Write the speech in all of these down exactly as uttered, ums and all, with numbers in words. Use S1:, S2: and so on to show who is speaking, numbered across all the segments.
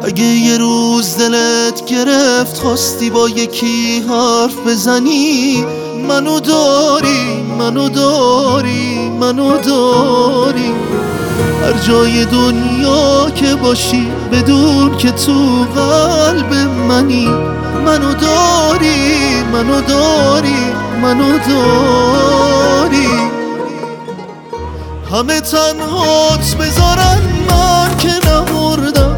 S1: اگه یه روز دلت گرفت خواستی با یکی حرف بزنی، منو داری منو داری منو داری. هر جای دنیا که باشی بدون که تو قلب منی، منو داری منو داری منو داری. همه تنهات بذارن من که نمردم،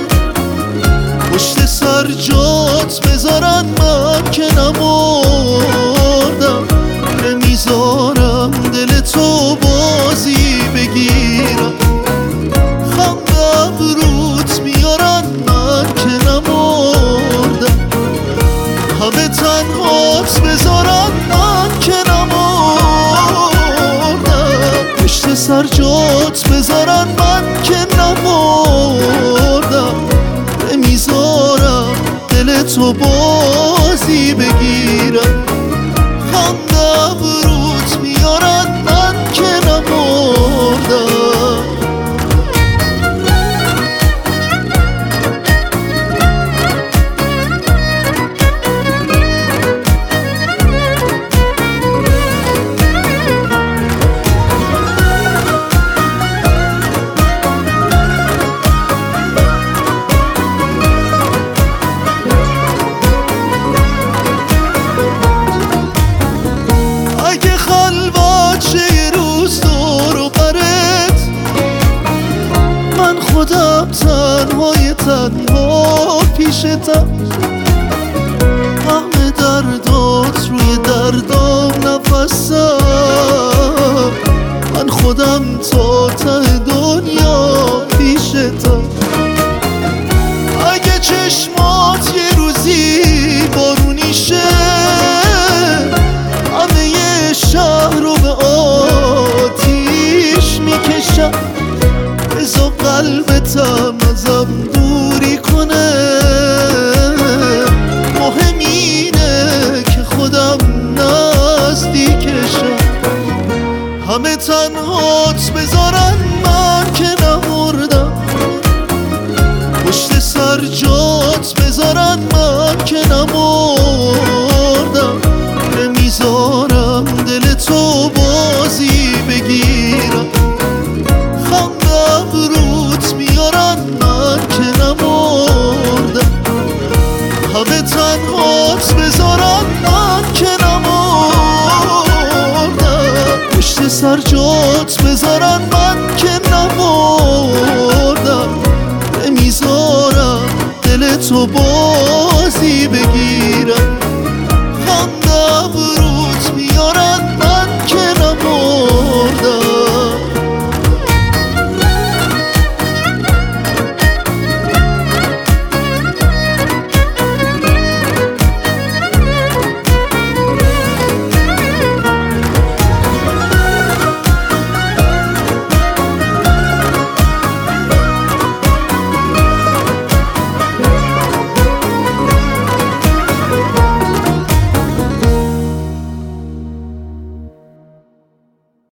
S1: پشت سر جات بذارن من که نمردم. نمیذارم دل تو بازی بگیرم، خندم روت میارن من که نمردم. همه تنهات بذارن من که نمردم، پشت سر جات بذارن من که نمردم. نمیذارم دل تو بازی بگیرم، خندم روت میارن من که نمردم. خودم تنهای تنها پیشتم، همه دردات روی دردام نفسم. من خودم تا ته دنیا پیشتم. اگه چشمات یه روزی بارونی شه، همه یه شهر رو به آتیش میکشم. بذار قلبتم ازم دوری کنه، مهم اینه که خودم نزدیکشم. همه تنهات بذارن من که نمردم، پشت سر جات بذارن من که نمردم. نمیذارم دل تو بازی بگیرم، خندم روت میارن من که نمردم. همه تنهات بذارن من که نمردم، پشت سر جات بذارن من